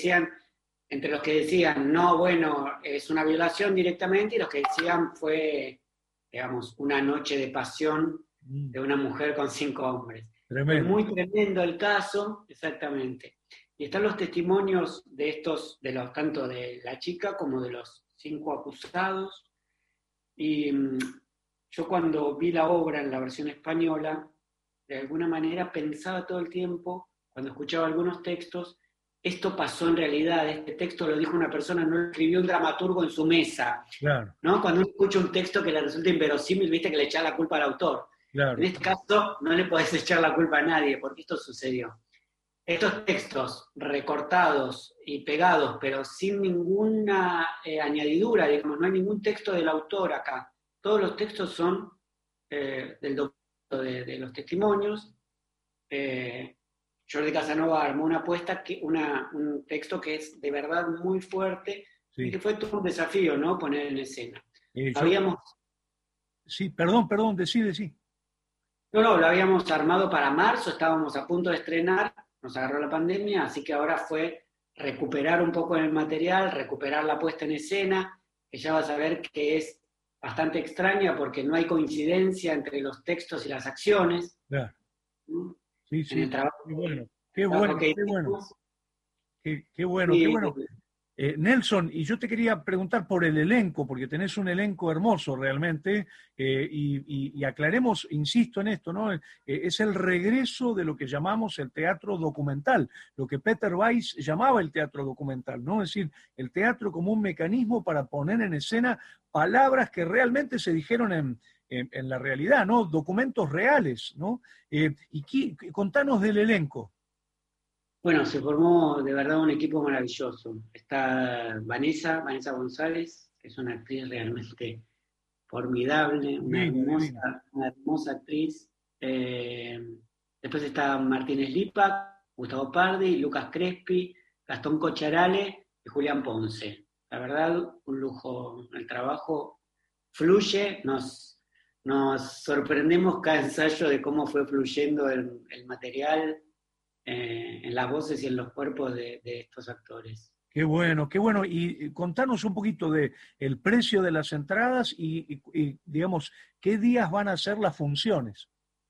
los que decían, no, bueno, es una violación directamente, y los que decían fue, digamos, una noche de pasión de una mujer con 5 hombres. Tremendo. Fue muy tremendo el caso, exactamente. Y están los testimonios tanto de la chica como de los 5 acusados. Y yo cuando vi la obra en la versión española, de alguna manera pensaba todo el tiempo, cuando escuchaba algunos textos, esto pasó en realidad, este texto lo dijo una persona, no lo escribió un dramaturgo en su mesa. Claro. ¿No? Cuando uno escucha un texto que le resulta inverosímil, viste que le echa la culpa al autor. Claro. En este caso no le podés echar la culpa a nadie, porque esto sucedió. Estos textos recortados y pegados, pero sin ninguna añadidura, digamos, no hay ningún texto del autor acá. Todos los textos son del documento de los testimonios. Jordi Casanova armó una apuesta, un texto que es de verdad muy fuerte, sí. Y que fue todo un desafío, ¿no? Poner en escena. Sí, perdón, decí. No, lo habíamos armado para marzo, estábamos a punto de estrenar, nos agarró la pandemia, así que ahora fue recuperar un poco el material, recuperar la puesta en escena, que ya vas a ver que es bastante extraña porque no hay coincidencia entre los textos y las acciones. Claro. Sí, en el trabajo. Qué bueno. Nelson, y yo te quería preguntar por el elenco, porque tenés un elenco hermoso realmente, y aclaremos, insisto en esto, ¿no? Es el regreso de lo que llamamos el teatro documental, lo que Peter Weiss llamaba el teatro documental, ¿no? Es decir, el teatro como un mecanismo para poner en escena palabras que realmente se dijeron en la realidad, ¿no? Documentos reales, ¿no? Contanos del elenco. Bueno, se formó de verdad un equipo maravilloso. Está Vanessa González, que es una actriz realmente formidable, una hermosa actriz. Después está Martínez Lipa, Gustavo Pardi, Lucas Crespi, Gastón Cocharale y Julián Ponce. La verdad, un lujo. El trabajo fluye, nos sorprendemos cada ensayo de cómo fue fluyendo el material, en las voces y en los cuerpos de estos actores. Qué bueno. Y contanos un poquito de el precio de las entradas y digamos, ¿qué días van a ser las funciones?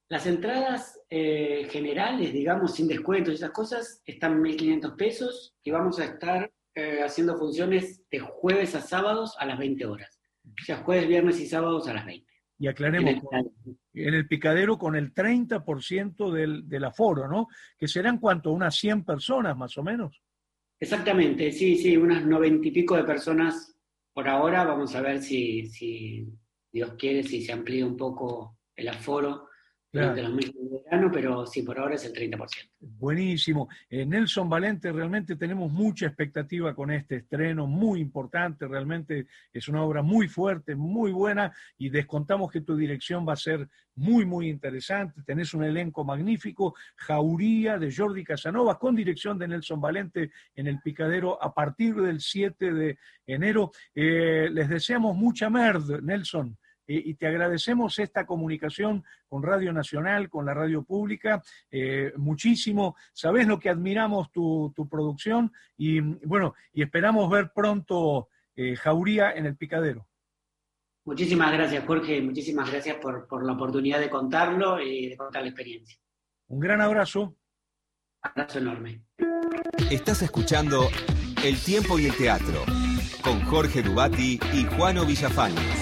Las entradas generales, digamos, sin descuentos y esas cosas, están 1.500 pesos y vamos a estar haciendo funciones de jueves a sábados a las 20 horas. O sea, jueves, viernes y sábados a las 20. Y aclaremos, en el Picadero con el 30% del aforo, ¿no? Que serán, ¿cuánto? ¿Unas 100 personas más o menos? Exactamente, sí, unas 90 y pico de personas por ahora. Vamos a ver si Dios quiere, si se amplía un poco el aforo durante los meses de verano, pero sí, por ahora es el 30%. Buenísimo. Nelson Valente, realmente tenemos mucha expectativa con este estreno, muy importante, realmente es una obra muy fuerte, muy buena, y descontamos que tu dirección va a ser muy, muy interesante. Tenés un elenco magnífico, Jauría de Jordi Casanova, con dirección de Nelson Valente en el Picadero a partir del 7 de enero. Les deseamos mucha merd, Nelson. Y te agradecemos esta comunicación con Radio Nacional, con la radio pública, muchísimo. Sabés lo que admiramos tu producción y bueno, y esperamos ver pronto Jauría en el Picadero. Muchísimas gracias, Jorge, muchísimas gracias por la oportunidad de contarlo y de contar la experiencia. Un gran abrazo. Abrazo enorme. Estás escuchando El Tiempo y el Teatro con Jorge Dubati y Juano Villafañez.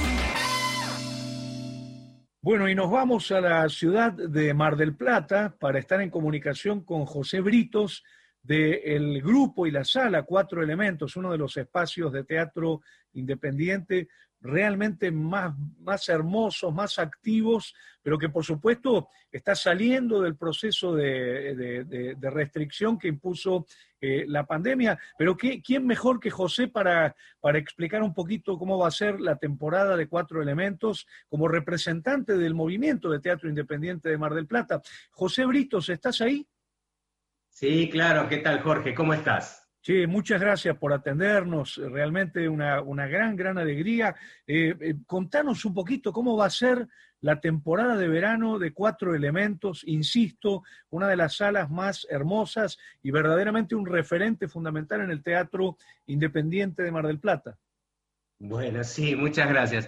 Bueno, y nos vamos a la ciudad de Mar del Plata para estar en comunicación con José Britos del grupo y la sala Cuatro Elementos, uno de los espacios de teatro independiente realmente más hermosos, más activos, pero que por supuesto está saliendo del proceso de restricción que impuso la pandemia. Pero ¿quién mejor que José para explicar un poquito cómo va a ser la temporada de Cuatro Elementos como representante del movimiento de teatro independiente de Mar del Plata? José Britos, ¿estás ahí? Sí, claro. ¿Qué tal, Jorge? ¿Cómo estás? Sí, muchas gracias por atendernos, realmente una gran alegría. Contanos un poquito cómo va a ser la temporada de verano de Cuatro Elementos, insisto, una de las salas más hermosas y verdaderamente un referente fundamental en el teatro independiente de Mar del Plata. Bueno, sí, muchas gracias.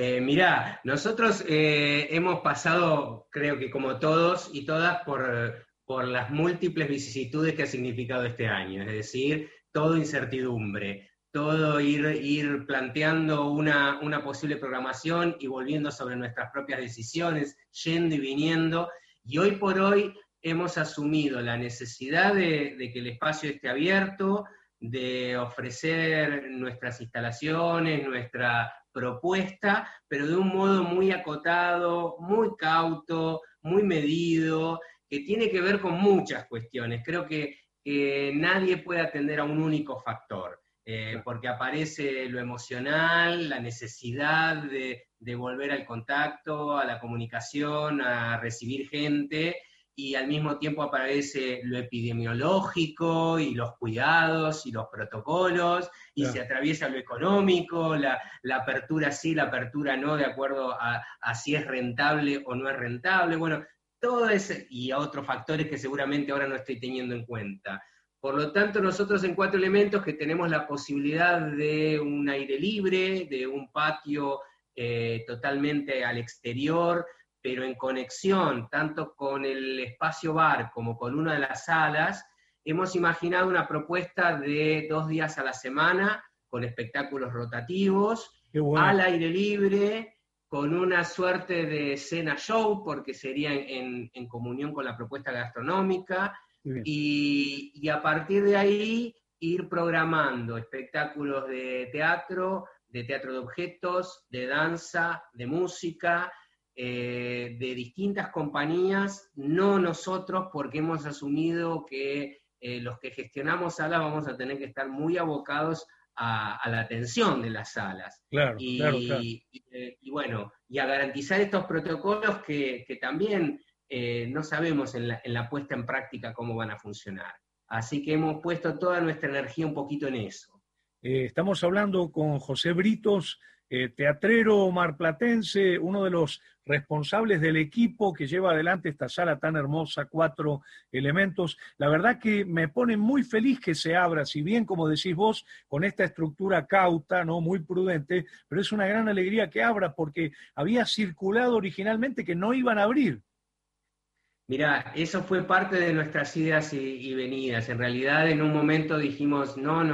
Mirá, nosotros hemos pasado, creo que como todos y todas, por las múltiples vicisitudes que ha significado este año, es decir, todo incertidumbre, todo ir planteando una posible programación y volviendo sobre nuestras propias decisiones, yendo y viniendo, y hoy por hoy hemos asumido la necesidad de que el espacio esté abierto, de ofrecer nuestras instalaciones, nuestra propuesta, pero de un modo muy acotado, muy cauto, muy medido, que tiene que ver con muchas cuestiones. Creo que nadie puede atender a un único factor, porque aparece lo emocional, la necesidad de volver al contacto, a la comunicación, a recibir gente, y al mismo tiempo aparece lo epidemiológico y los cuidados y los protocolos, y se atraviesa lo económico, la apertura sí, la apertura no, de acuerdo a si es rentable o no es rentable. Bueno, todo eso y a otros factores que seguramente ahora no estoy teniendo en cuenta. Por lo tanto, nosotros en Cuatro Elementos, que tenemos la posibilidad de un aire libre, de un patio totalmente al exterior, pero en conexión tanto con el espacio bar como con una de las salas, hemos imaginado una propuesta de 2 días a la semana, con espectáculos rotativos, al aire libre, con una suerte de cena show, porque sería en comunión con la propuesta gastronómica, y a partir de ahí ir programando espectáculos de teatro de objetos, de danza, de música, de distintas compañías, no nosotros, porque hemos asumido que los que gestionamos salas vamos a tener que estar muy abocados a la atención de las salas. Claro. Y bueno, y a garantizar estos protocolos que también no sabemos en la puesta en práctica cómo van a funcionar. Así que hemos puesto toda nuestra energía un poquito en eso. Estamos hablando con José Britos, teatrero marplatense, uno de los responsables del equipo que lleva adelante esta sala tan hermosa, Cuatro Elementos. La verdad que me pone muy feliz que se abra, si bien, como decís vos, con esta estructura cauta, ¿no?, muy prudente, pero es una gran alegría que abra, porque había circulado originalmente que no iban a abrir. Mirá, eso fue parte de nuestras idas y venidas. En realidad, en un momento dijimos,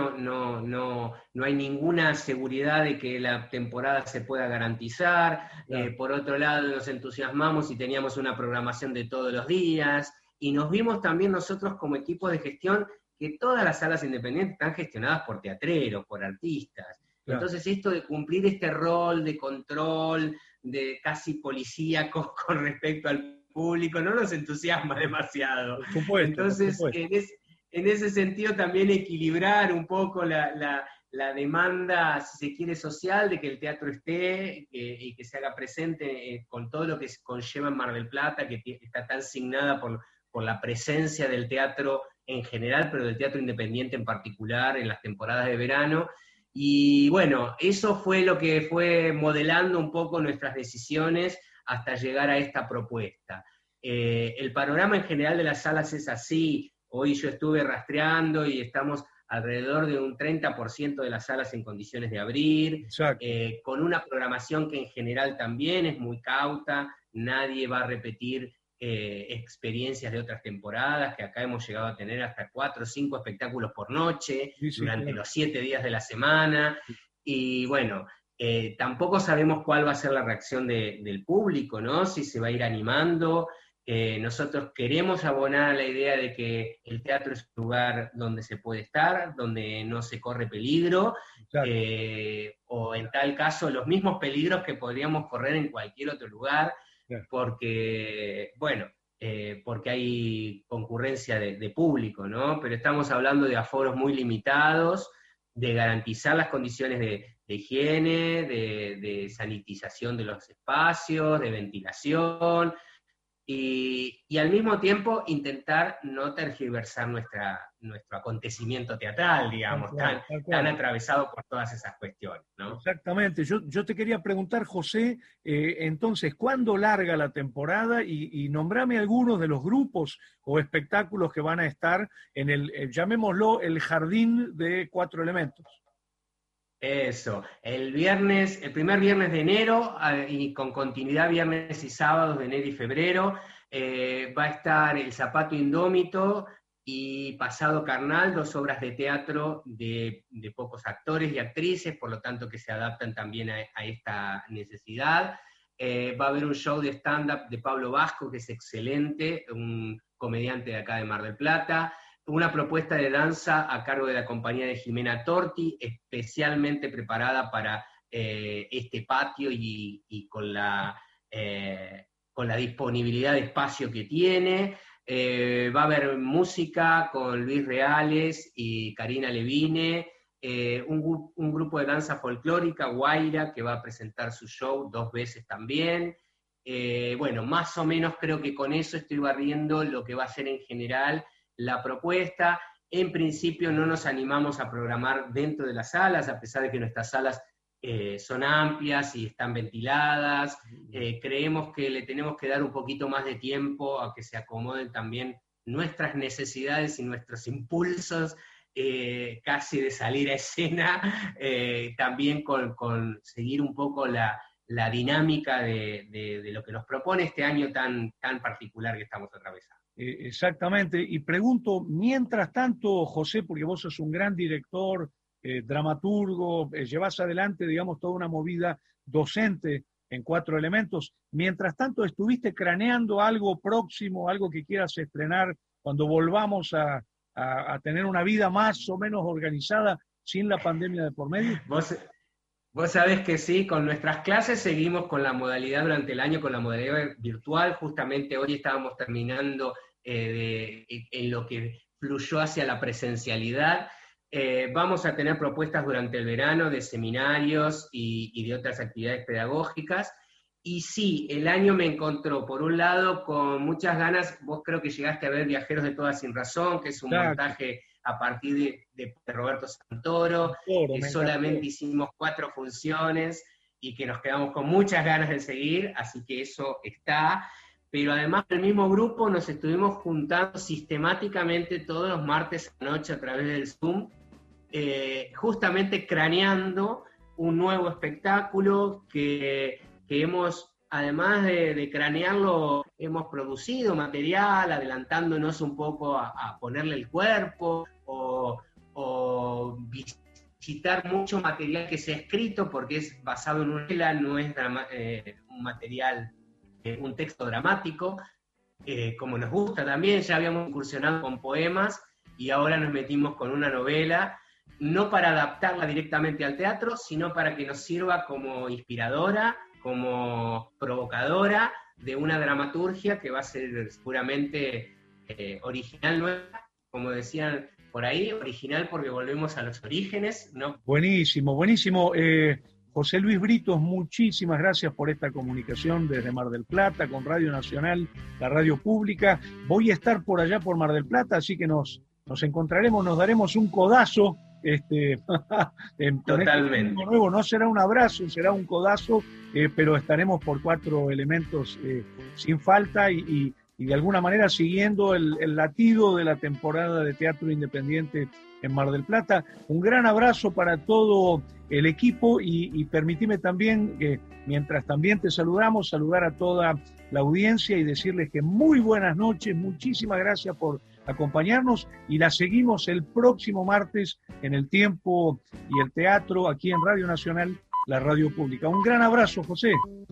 no hay ninguna seguridad de que la temporada se pueda garantizar. Claro. Por otro lado, nos entusiasmamos y teníamos una programación de todos los días. Y nos vimos también nosotros como equipo de gestión que todas las salas independientes están gestionadas por teatreros, por artistas. Claro. Entonces, esto de cumplir este rol de control, de casi policíaco con respecto al público, no nos entusiasma demasiado. Por supuesto, entonces, por supuesto. En ese sentido también equilibrar un poco la demanda, si se quiere, social, de que el teatro esté y que se haga presente con todo lo que conlleva en Mar del Plata, que está tan signada por la presencia del teatro en general, pero del teatro independiente en particular en las temporadas de verano. Y bueno, eso fue lo que fue modelando un poco nuestras decisiones hasta llegar a esta propuesta. El panorama en general de las salas es así. Hoy yo estuve rastreando y estamos alrededor de un 30% de las salas en condiciones de abrir, con una programación que en general también es muy cauta, nadie va a repetir experiencias de otras temporadas, que acá hemos llegado a tener hasta 4 o 5 espectáculos por noche, durante los 7 días de la semana, y bueno, tampoco sabemos cuál va a ser la reacción del público, ¿no? Si se va a ir animando. Nosotros queremos abonar a la idea de que el teatro es un lugar donde se puede estar, donde no se corre peligro, o en tal caso los mismos peligros que podríamos correr en cualquier otro lugar, porque, bueno, porque hay concurrencia de público, ¿no? Pero estamos hablando de aforos muy limitados, de garantizar las condiciones de higiene, de sanitización de los espacios, de ventilación, y al mismo tiempo intentar no tergiversar nuestro acontecimiento teatral, digamos, tan atravesado por todas esas cuestiones, ¿no? Exactamente. Yo te quería preguntar, José, entonces, ¿cuándo larga la temporada? Y nombrame algunos de los grupos o espectáculos que van a estar en llamémoslo, el Jardín de 4 Elementos. Eso, el primer viernes de enero, y con continuidad viernes y sábados de enero y febrero, va a estar El Zapato Indómito y Pasado Carnal, 2 obras de teatro de pocos actores y actrices, por lo tanto que se adaptan también a esta necesidad. Va a haber un show de stand-up de Pablo Vasco, que es excelente, un comediante de acá de Mar del Plata. Una propuesta de danza a cargo de la compañía de Jimena Torti, especialmente preparada para este patio y con la disponibilidad de espacio que tiene. Va a haber música con Luis Reales y Karina Levine, un grupo de danza folclórica, Guaira, que va a presentar su show 2 veces también. Bueno, más o menos creo que con eso estoy barriendo lo que va a ser en general la propuesta. En principio no nos animamos a programar dentro de las salas, a pesar de que nuestras salas son amplias y están ventiladas. Creemos que le tenemos que dar un poquito más de tiempo a que se acomoden también nuestras necesidades y nuestros impulsos casi de salir a escena, también con seguir un poco la dinámica de lo que nos propone este año tan particular que estamos atravesando. Exactamente, y pregunto, mientras tanto, José, porque vos sos un gran director, dramaturgo, llevas adelante, digamos, toda una movida docente en 4 Elementos, mientras tanto, ¿estuviste craneando algo próximo, algo que quieras estrenar cuando volvamos a tener una vida más o menos organizada sin la pandemia de por medio? Vos sabés que sí, con nuestras clases seguimos con la modalidad durante el año, con la modalidad virtual. Justamente hoy estábamos terminando en lo que fluyó hacia la presencialidad. Vamos a tener propuestas durante el verano de seminarios y de otras actividades pedagógicas. Y sí, el año me encontró, por un lado, con muchas ganas. Vos creo que llegaste a ver Viajeros de Toda Sin Razón, que es un montaje a partir de Roberto Santoro, que solamente hicimos 4 funciones y que nos quedamos con muchas ganas de seguir, así que eso está. Pero además del mismo grupo nos estuvimos juntando sistemáticamente todos los martes a la noche a través del Zoom, justamente craneando un nuevo espectáculo que hemos además de cranearlo, hemos producido material, adelantándonos un poco a ponerle el cuerpo, o visitar mucho material que se ha escrito, porque es basado en una novela, no es un material, un texto dramático, como nos gusta también. Ya habíamos incursionado con poemas, y ahora nos metimos con una novela, no para adaptarla directamente al teatro, sino para que nos sirva como inspiradora, como provocadora de una dramaturgia que va a ser puramente original, nueva, como decían por ahí, original porque volvemos a los orígenes, ¿no? Buenísimo, buenísimo. José Luis Britos, muchísimas gracias por esta comunicación desde Mar del Plata con Radio Nacional, la radio pública. Voy a estar por allá por Mar del Plata, así que nos encontraremos, nos daremos un codazo. Totalmente. Nuevo, no será un abrazo, será un codazo, pero estaremos por 4 elementos sin falta y de alguna manera siguiendo el latido de la temporada de teatro independiente en Mar del Plata. Un gran abrazo para todo el equipo y permitime también, mientras también te saludamos, saludar a toda la audiencia y decirles que muy buenas noches, muchísimas gracias por acompañarnos y la seguimos el próximo martes en El Tiempo y el Teatro aquí en Radio Nacional, la radio pública. Un gran abrazo, José.